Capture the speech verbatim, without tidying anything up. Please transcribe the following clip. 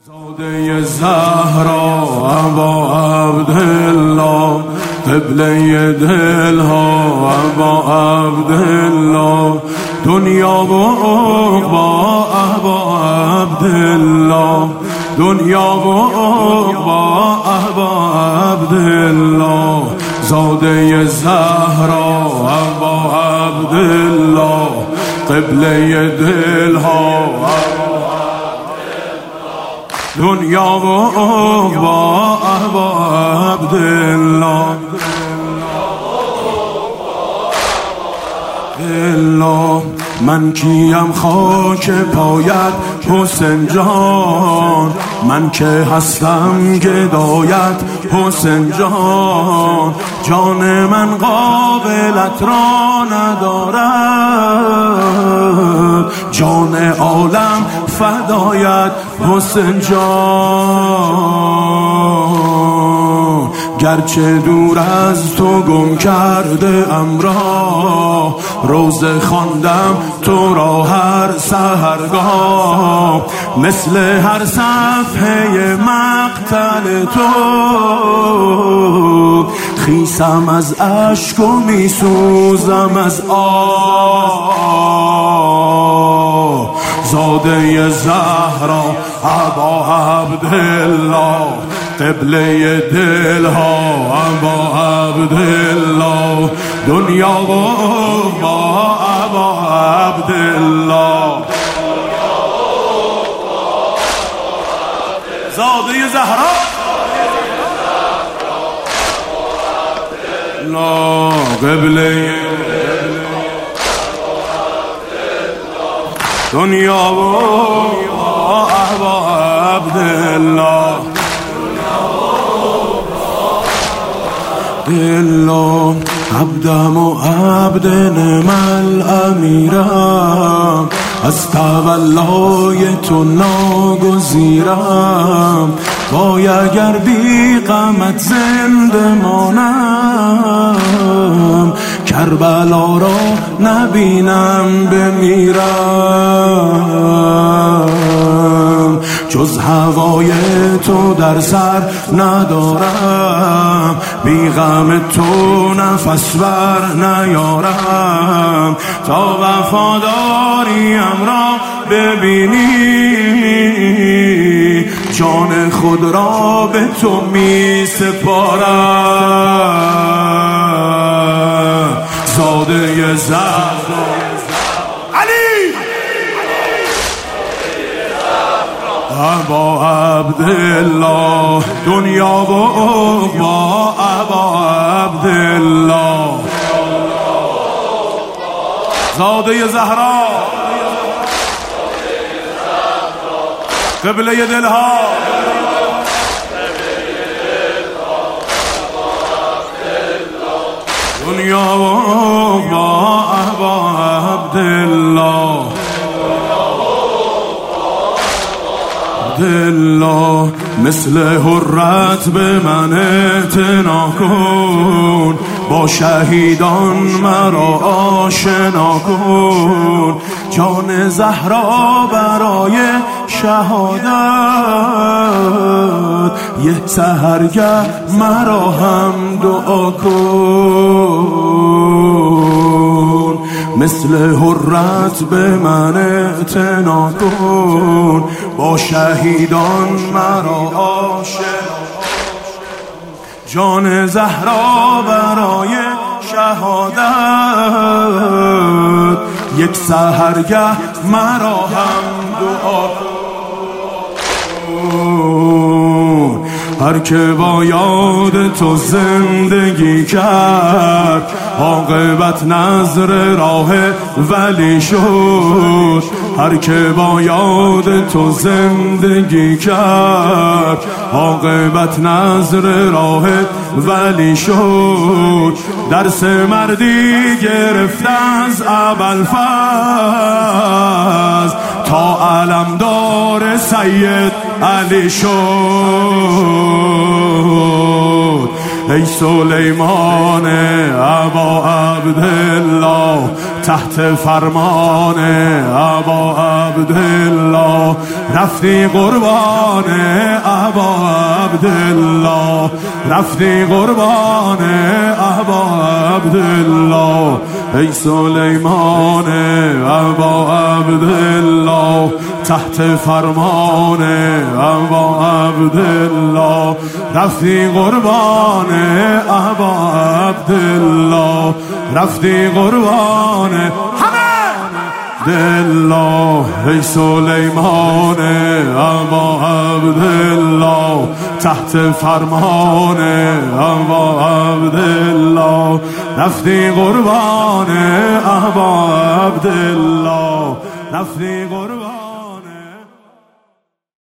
زاده زهرا ابا عبدالله قبله دلها ابا عبدالله دنیا و عقبا ابا عبدالله دنیا و عقبا ابا عبدالله زاده زهرا ابا عبدالله قبله دلها دنیا و عقبا ابا عبدالله الله من کیم خاک پایت حسین جان، من که هستم گدایت حسین جان، جان من قابلت را ندارد، جان عالم فدایت حسین جان، گرچه دور از تو گم کرده ام را، روزه خواندم تو را هر سحرگاه، مثل هر صفحه مقتل تو خیسم از اشک و می سوزم از آه. زاده زهرا ابا عبدالله قبله دلها ابا عبدالله دنیا و عقبا ابا عبدالله زاده زهرا لا قبله دنیا و ابا عبدالله الله عبدم و عبد نعم الامیرم، از تولای تو ناگزیرم، وای اگر بی غمت زنده مانم، کربلا را نبینم بمیرم، جز هوای تو در سر ندارم، بی غم تو نفس بر نیارم، تا وفاداریم را ببینی، جان خود را به تو می سپارم. زاده زهرا علی ابا عبدالله دنیا و عقبا ابا عبدالله زاده زهرا قبله دلها دنیا و عقبا ابا عبدالله عبدالله مثل حرت به من اعتنا کن، با شهیدان مرا آشنا کن، جان زهرا برای شهادت، یه سحرگه مرا هم دعا کن، مثل حرت به من اعتنا کن، با شهیدان مرا آشنا، جان زهرا برای شهادت، یک سحرگه مرا هم دعا کن. هر که با یاد تو زندگی کرد، عاقبت نظر راه ولی شد، هر که با یاد تو زندگی کرد، عاقبت نظر راه ولی شد، درس مردی گرفت از ابوالفضل، تا علمدار سید علی شد، ای سلیمان ابا عبدالله، تحت فرمان ابا عبدالله رفتی قربان ابا عبدالله، رفتی قربان ابا عبدالله. ای سلیمان ابا عبدالله، تحت فرمان ابا عبدالله رفتی قربان ابا عبدالله، رفتی قربان همه دلا. ای سلیمان ابا عبدالله، تحت فرمان ابا عبدالله رفتی قربان ابا عبدالله، رفتی قربان